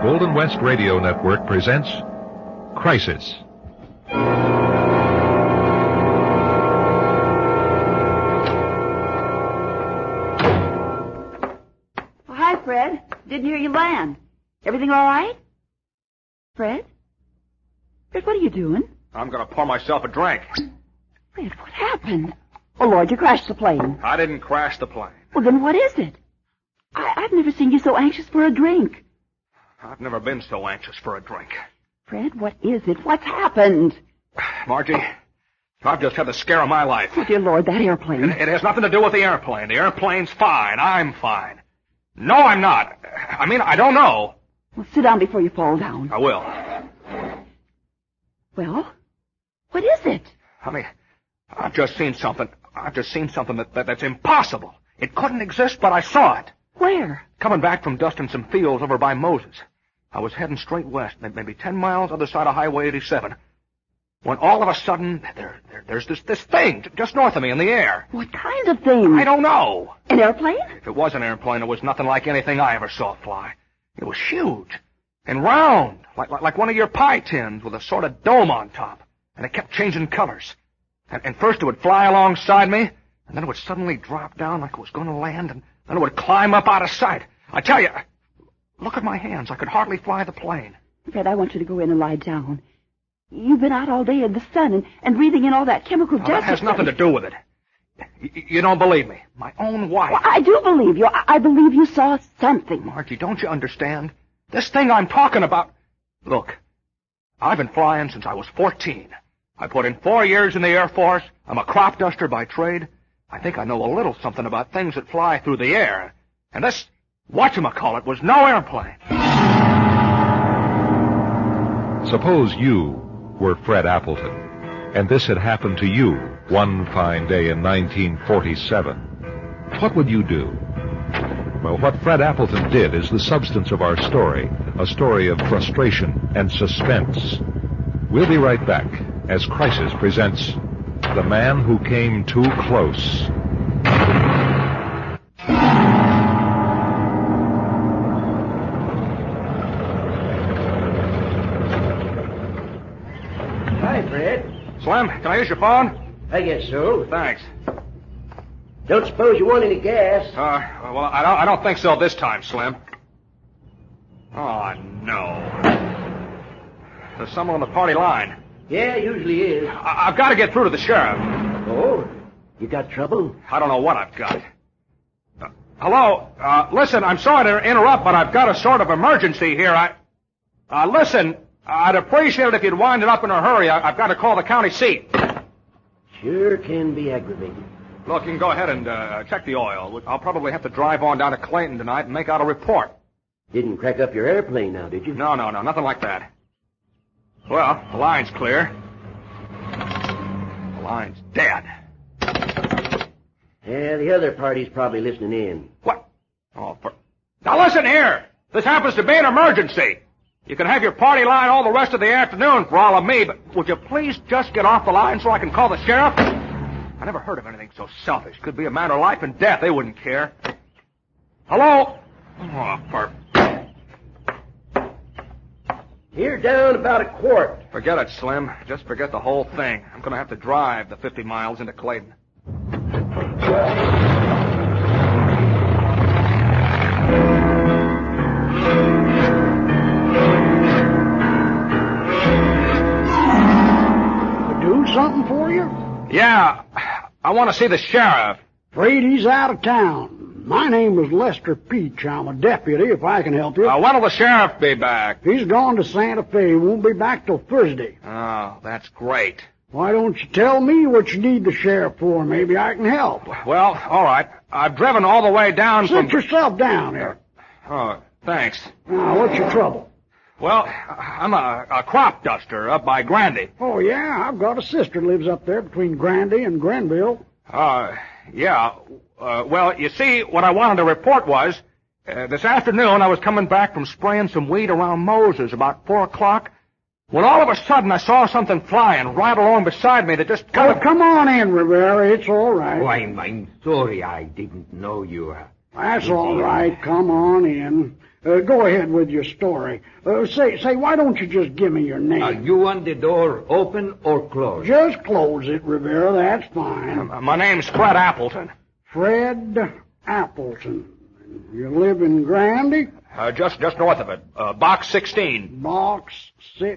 Golden West Radio Network presents Crisis. Oh, hi, Fred. Didn't hear you land. Everything all right? Fred? Fred, what are you doing? I'm going to pour myself a drink. Fred, what happened? Oh, Lord, you crashed the plane. I didn't crash the plane. Well, then what is it? I've never seen you so anxious for a drink. I've never been so anxious for a drink. Fred, what is it? What's happened? Margie, I've just had the scare of my life. Oh, dear Lord, that airplane. It has nothing to do with the airplane. The airplane's fine. I'm fine. No, I'm not. I mean, I don't know. Well, sit down before you fall down. I will. Well, what is it? Honey, I've just seen something. That's impossible. It couldn't exist, but I saw it. Where? Coming back from dusting some fields over by Moses. I was heading straight west, maybe 10 miles other side of Highway 87. When all of a sudden, there's this thing just north of me in the air. What kind of thing? I don't know. An airplane? If it was an airplane, it was nothing like anything I ever saw fly. It was huge and round, like one of your pie tins with a sort of dome on top. And it kept changing colors. And first it would fly alongside me, and then it would suddenly drop down like it was going to land, and then it would climb up out of sight. I tell you, look at my hands. I could hardly fly the plane. Fred, I want you to go in and lie down. You've been out all day in the sun and breathing in all that chemical dust. That has nothing to do with it. You don't believe me. My own wife. Well, I do believe you. I believe you saw something. Margie, don't you understand? This thing I'm talking about... Look, I've been flying since I was 14. I put in 4 years in the Air Force. I'm a crop duster by trade. I think I know a little something about things that fly through the air. And this, whatchamacallit, was no airplane. Suppose you were Fred Appleton, and this had happened to you one fine day in 1947. What would you do? Well, what Fred Appleton did is the substance of our story, a story of frustration and suspense. We'll be right back as Crisis presents The Man Who Came Too Close. Hi, Fred. Slim, can I use your phone? I guess so. Thanks. Don't suppose you want any gas? Well, I don't think so this time, Slim. Oh, no. There's someone on the party line. Yeah, usually is. I've got to get through to the sheriff. Oh, you got trouble? I don't know what I've got. Hello? Listen, I'm sorry to interrupt, but I've got a sort of emergency here. Listen, I'd appreciate it if you'd wind it up in a hurry. I've got to call the county seat. Sure can be aggravating. Look, you can go ahead and check the oil. I'll probably have to drive on down to Clayton tonight and make out a report. Didn't crack up your airplane now, did you? No, nothing like that. Well, the line's clear. The line's dead. Yeah, the other party's probably listening in. What? Oh, Now listen here. This happens to be an emergency. You can have your party line all the rest of the afternoon for all of me, but would you please just get off the line so I can call the sheriff? I never heard of anything so selfish. Could be a matter of life and death. They wouldn't care. Hello? Oh, Here down about a quart. Forget it, Slim. Just forget the whole thing. I'm going to have to drive the 50 miles into Clayton. Do something for you? Yeah, I want to see the sheriff. Afraid he's out of town. My name is Lester Peach. I'm a deputy, if I can help you. When will the sheriff be back? He's gone to Santa Fe. He won't be back till Thursday. Oh, that's great. Why don't you tell me what you need the sheriff for? Maybe I can help. Well, all right. I've driven all the way down Sit yourself down here. Oh, thanks. Now, what's your trouble? Well, I'm a crop duster up by Grandy. Oh, yeah? I've got a sister lives up there between Grandy and Grenville. Yeah. Well, you see, what I wanted to report was, this afternoon I was coming back from spraying some weed around Moses about 4 o'clock, when all of a sudden I saw something flying right along beside me that just kind of... Come on in, Rivera. It's all right. Oh, I'm sorry I didn't know you. That's all right. Come on in. Go ahead with your story. Say, why don't you just give me your name? You want the door open or closed? Just close it, Rivera. That's fine. My name's Fred Appleton. Fred Appleton. You live in Grandy? Just north of it. Box 16. Box 16.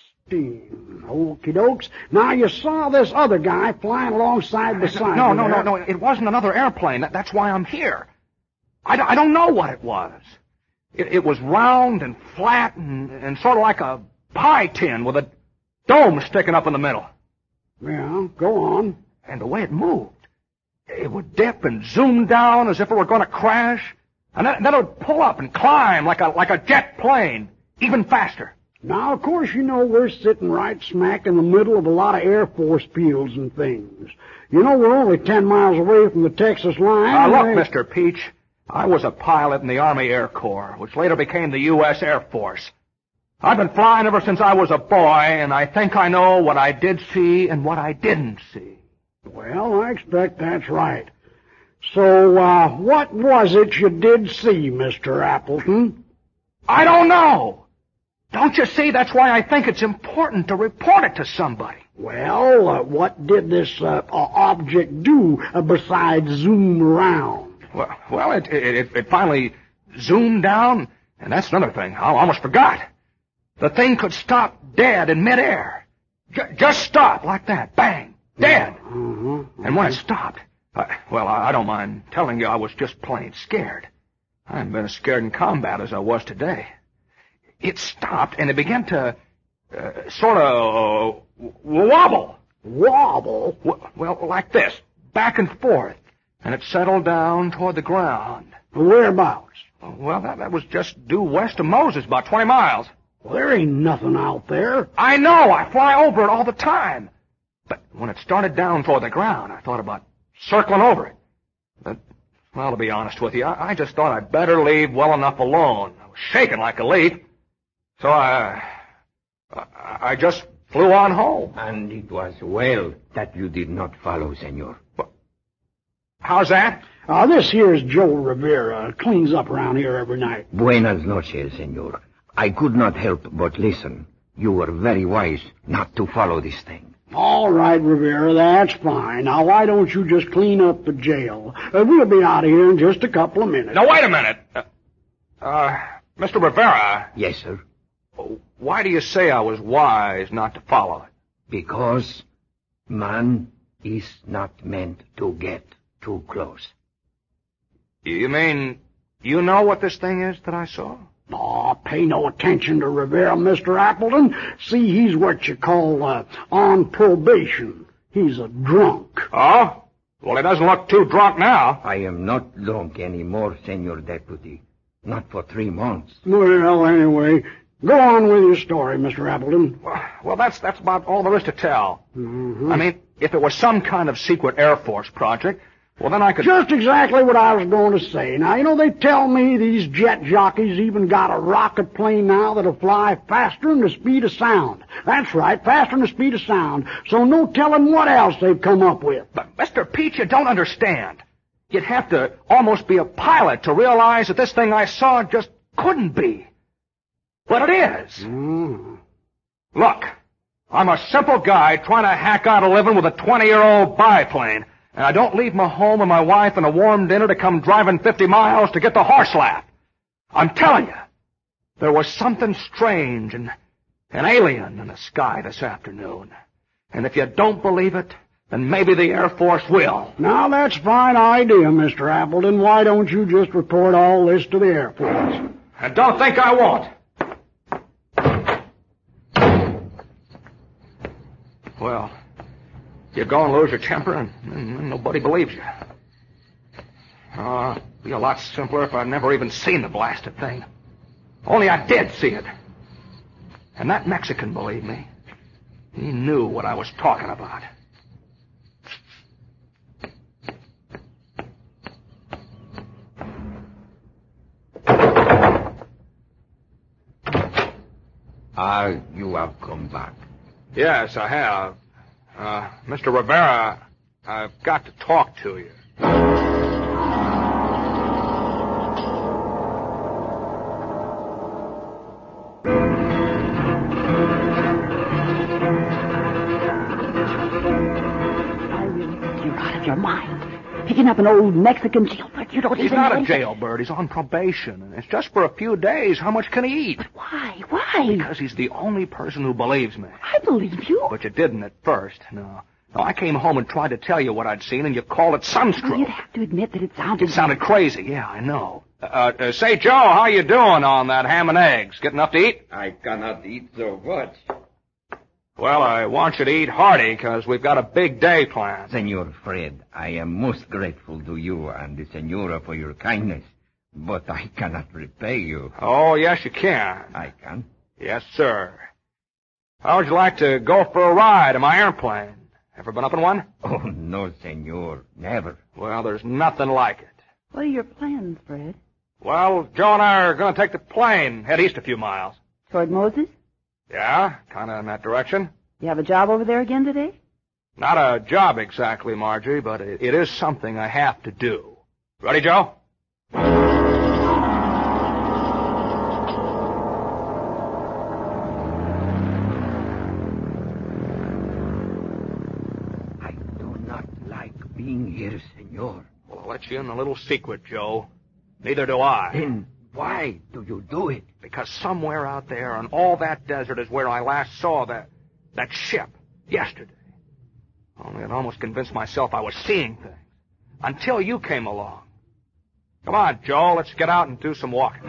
Okie dokes. Now, you saw this other guy flying alongside the side. No. It wasn't another airplane. That's why I'm here. I don't know what it was. It was round and flat and sort of like a pie tin with a dome sticking up in the middle. Yeah, go on. And the way it moved, it would dip and zoom down as if it were going to crash, and then it would pull up and climb like a jet plane, even faster. Now, of course, you know we're sitting right smack in the middle of a lot of Air Force fields and things. You know we're only 10 miles away from the Texas line. Look, Mr. Peach, I was a pilot in the Army Air Corps, which later became the U.S. Air Force. I've been flying ever since I was a boy, and I think I know what I did see and what I didn't see. Well, I expect that's right. So, what was it you did see, Mr. Appleton? I don't know. Don't you see? That's why I think it's important to report it to somebody. Well, what did this object do besides zoom around? Well, it finally zoomed down, and that's another thing. I almost forgot. The thing could stop dead in midair. Just stop like that. Bang. Dead. And when it stopped, I don't mind telling you I was just plain scared. I haven't been as scared in combat as I was today. It stopped, and it began to sort of wobble. Wobble? Well, like this, back and forth. And it settled down toward the ground. Whereabouts? Well, that was just due west of Moses, about 20 miles. Well, there ain't nothing out there. I know. I fly over it all the time. But when it started down toward the ground, I thought about circling over it. But, well, to be honest with you, I just thought I'd better leave well enough alone. I was shaking like a leaf. So I just flew on home. And it was well that you did not follow, senor. How's that? This here's Joe Rivera. Cleans up around here every night. Buenas noches, senor. I could not help but listen. You were very wise not to follow this thing. All right, Rivera, that's fine. Now, why don't you just clean up the jail? We'll be out of here in just a couple of minutes. Now, wait a minute. Mr. Rivera. Yes, sir. Why do you say I was wise not to follow it? Because man is not meant to get too close. You mean you know what this thing is that I saw? Oh, pay no attention to Rivera, Mr. Appleton. See, he's what you call on probation. He's a drunk. Oh? Well, he doesn't look too drunk now. I am not drunk anymore, Senor Deputy. Not for 3 months. Well, anyway, go on with your story, Mr. Appleton. Well, that's about all there is to tell. I mean, if it was some kind of secret Air Force project, well, then I could... Just exactly what I was going to say. Now, you know, they tell me these jet jockeys even got a rocket plane now that'll fly faster than the speed of sound. That's right, faster than the speed of sound. So no telling what else they've come up with. But, Mr. Peach, you don't understand. You'd have to almost be a pilot to realize that this thing I saw just couldn't be. But it is. Look, I'm a simple guy trying to hack out a living with a 20-year-old biplane. And I don't leave my home and my wife and a warm dinner to come driving 50 miles to get the horse laugh. I'm telling you, there was something strange and alien in the sky this afternoon. And if you don't believe it, then maybe the Air Force will. Now, that's a fine idea, Mr. Appleton. Why don't you just report all this to the Air Force? And don't think I won't. Well, you go and lose your temper, and nobody believes you. It'd be a lot simpler if I'd never even seen the blasted thing. Only I did see it. And that Mexican believed me. He knew what I was talking about. You have come back. Yes, I have. Mr. Rivera, I've got to talk to you. your mind? Picking up an old Mexican jailbird you don't He's even not know. a jailbird. He's on probation, and it's just for a few days. How much can he eat? But why? Why? Because he's the only person who believes me. I believe you. But you didn't at first, no. No, I came home and tried to tell you what I'd seen, and you called it sunstroke. Well, you'd have to admit that it sounded... It sounded crazy, yeah, I know. Say, Joe, how you doing on that ham and eggs? Get enough to eat? I cannot eat so much. Well, I want you to eat hearty, because we've got a big day planned. Senor Fred, I am most grateful to you and the senora for your kindness, but I cannot repay you. Oh, yes, you can. I can? Yes, sir. How would you like to go for a ride in my airplane? Ever been up in one? Oh, no, senor, never. Well, there's nothing like it. What are your plans, Fred? Well, Joe and I are going to take the plane, head east a few miles. Toward Moses? Yeah, kind of in that direction. You have a job over there again today? Not a job exactly, Marjorie, but it is something I have to do. Ready, Joe? I do not like being here, senor. Well, I'll let you in a little secret, Joe. Neither do I. Then why do you do it? Because somewhere out there on all that desert is where I last saw that ship yesterday. Only I'd almost convinced myself I was seeing things. Until you came along. Come on, Joe, let's get out and do some walking.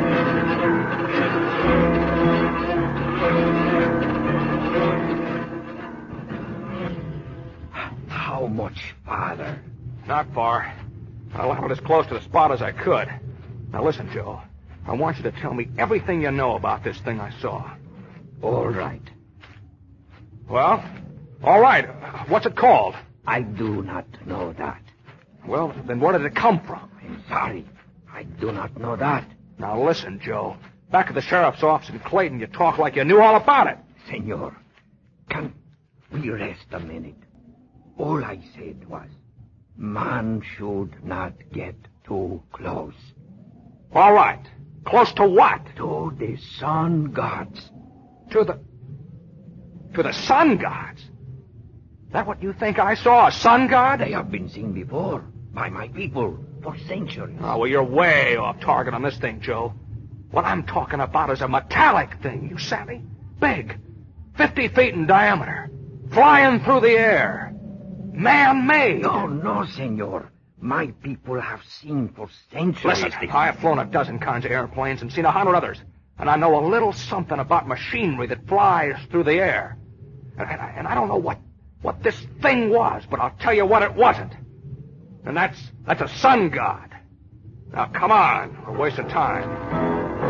How much farther? Not far. I leveled as close to the spot as I could. Now listen, Joe. I want you to tell me everything you know about this thing I saw. All right. Well, all right. What's it called? I do not know that. Well, then where did it come from? I'm sorry. I do not know that. Now listen, Joe. Back at the sheriff's office in Clayton, you talk like you knew all about it. Senor, can we rest a minute? All I said was, man should not get too close. All right. Close to what? To the sun gods. To the sun gods? That what you think I saw, a sun god? They have been seen before by my people for centuries. Oh, well, you're way off target on this thing, Joe. What I'm talking about is a metallic thing, you savvy? Big. 50 feet in diameter. Flying through the air. Man-made. No, senor. My people have seen for centuries. Listen, I have flown a dozen kinds of airplanes and seen 100 others. And I know a little something about machinery that flies through the air. And I don't know what this thing was, but I'll tell you what it wasn't. And that's a sun god. Now, come on. We're wasting time.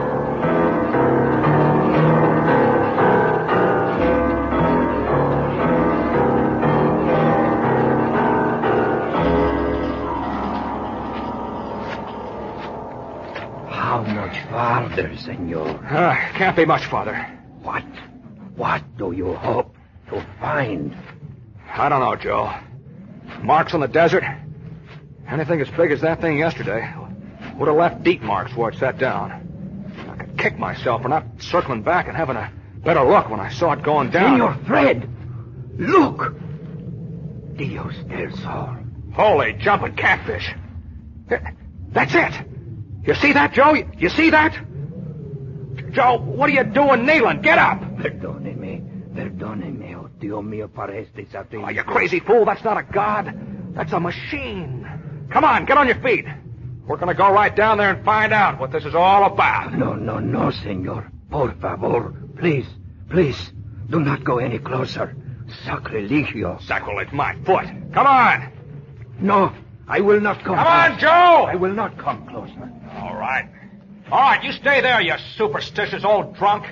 How much farther, senor? Can't be much farther. What do you hope to find? I don't know, Joe. Marks on the desert. Anything as big as that thing yesterday would have left deep marks where it sat down. I could kick myself for not circling back and having a better look when I saw it going down. Senor Fred, look! Dios del Sol. Holy jumping catfish. That's it. You see that, Joe? You see that? Joe, what are you doing kneeling? Get up! Perdóneme, oh Dios mío, para este sacrificio. Oh, you crazy fool, that's not a god. That's a machine. Come on, get on your feet. We're going to go right down there and find out what this is all about. No, senor. Por favor, please, do not go any closer. Sacrilegio. Sacrilege, my foot. Come on. No, I will not come. Come on, Joe! I will not come closer. All right. All right, you stay there, you superstitious old drunk.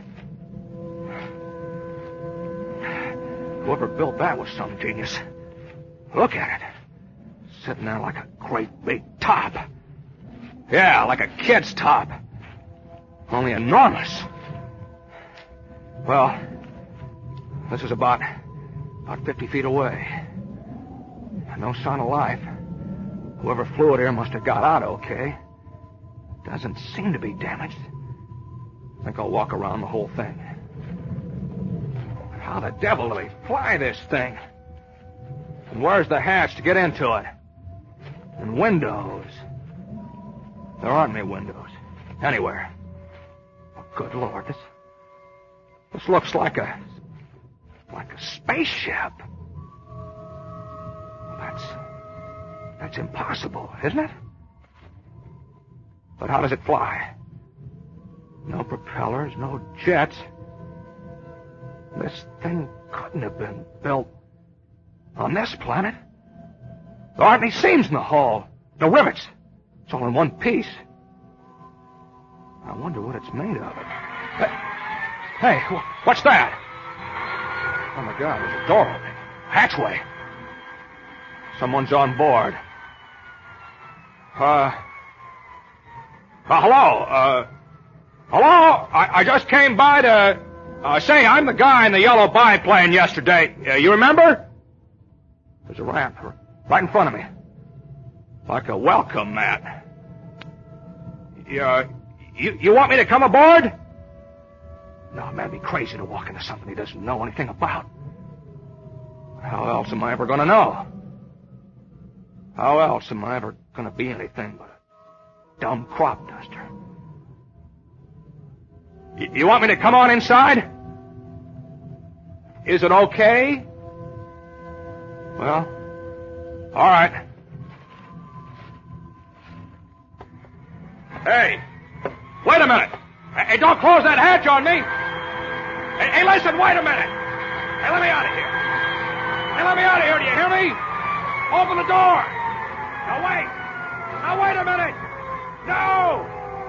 Whoever built that was some genius. Look at it. Sitting there like a great big top. Yeah, like a kid's top. Only enormous. Well, this is about 50 feet away. No sign of life. Whoever flew it here must have got out okay. Doesn't seem to be damaged. I think I'll walk around the whole thing. How the devil do they fly this thing? And where's the hatch to get into it? And windows. There aren't any windows. Anywhere. Oh, good Lord, this looks like a spaceship. That's impossible, isn't it? But how does it fly? No propellers, no jets. This thing couldn't have been built on this planet. There aren't any seams in the hull. No rivets. It's all in one piece. I wonder what it's made of. Hey, what's that? Oh, my God, there's a door opening. Hatchway. Someone's on board. Hello? Hello? I just came by to, say I'm the guy in the yellow biplane yesterday. You remember? There's a ramp right in front of me. Like a welcome mat. You want me to come aboard? No, a man would be crazy to walk into something he doesn't know anything about. How else am I ever going to know? How else am I ever going to be anything but a dumb crop duster? You want me to come on inside? Is it okay? Well, all right. Hey, wait a minute. Hey, don't close that hatch on me. Hey, listen, wait a minute. Hey, let me out of here. Hey, let me out of here. Do you hear me? Open the door. Now, wait. Now, wait a minute. No!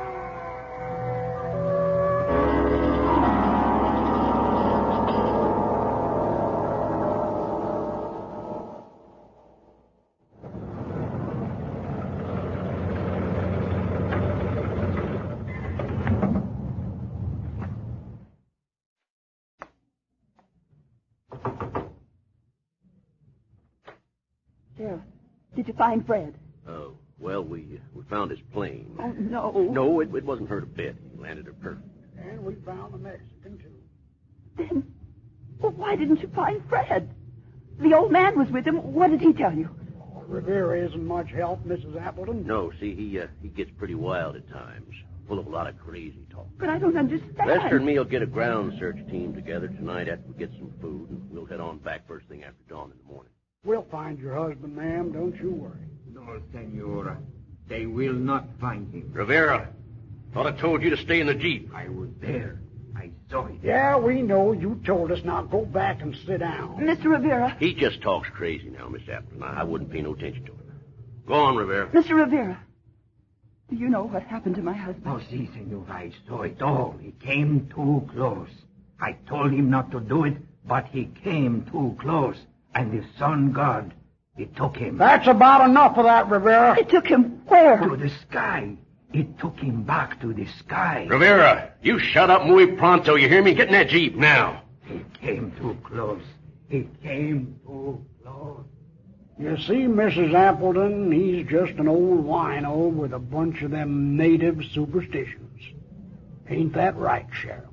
Sheriff, did you find Fred? Oh, well, we found his plane. Oh, no. No, it wasn't hurt a bit. He landed her perfect. And we found the Mexican, too. Then, well, why didn't you find Fred? The old man was with him. What did he tell you? Oh, Rivera isn't much help, Mrs. Appleton. No, see, he gets pretty wild at times. Full of a lot of crazy talk. But I don't understand. Lester and me will get a ground search team together tonight after we get some food, and we'll head on back first thing after dawn in the morning. We'll find your husband, ma'am. Don't you worry. No, senora. They will not find him. Rivera, thought I told you to stay in the Jeep. I was there. I saw it. Yeah, we know. You told us. Now go back and sit down. Mr. Rivera. He just talks crazy now, Miss Appleton. I wouldn't pay no attention to him. Go on, Rivera. Mr. Rivera. Do you know what happened to my husband? Oh, si, senora. I saw it all. He came too close. I told him not to do it, but he came too close. And the sun god, it took him. That's about enough of that, Rivera. It took him where? To the sky. It took him back to the sky. Rivera, you shut up muy pronto. You hear me? Get in that Jeep now. He came too close. He came too close. You see, Mrs. Appleton, he's just an old wino with a bunch of them native superstitions. Ain't that right, Sheriff?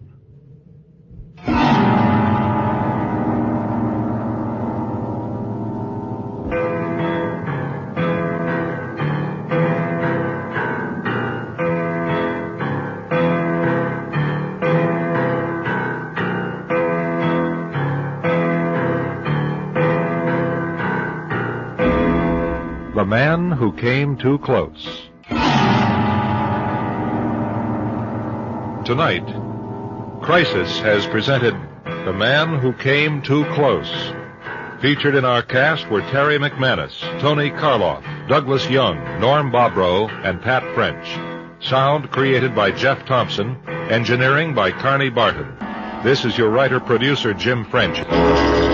The Man Who Came Too Close. Tonight, Crisis has presented The Man Who Came Too Close. Featured in our cast were Terry McManus, Tony Karloff, Douglas Young, Norm Bobrow, and Pat French. Sound created by Jeff Thompson. Engineering by Carney Barton. This is your writer-producer, Jim French.